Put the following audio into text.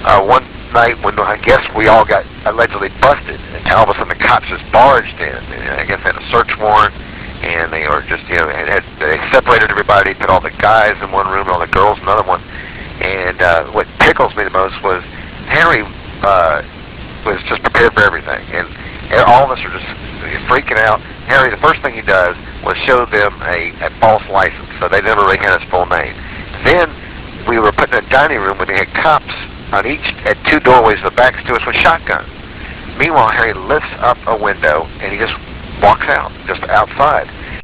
One night when I guess we all got allegedly busted, and all of a sudden the cops just barged in. And I guess they had a search warrant, and they were just, they separated everybody, put all the guys in one room, all the girls in another one. And what tickles me the most was Henry was just prepared for everything, and all of us are just freaking out. Henry, the first thing he does was show them a false license, so they never really had his full name. Then we were put in a dining room where they had cops on each at two doorways, the backs to us with shotguns. Meanwhile, Harry lifts up a window and he just walks out, just outside.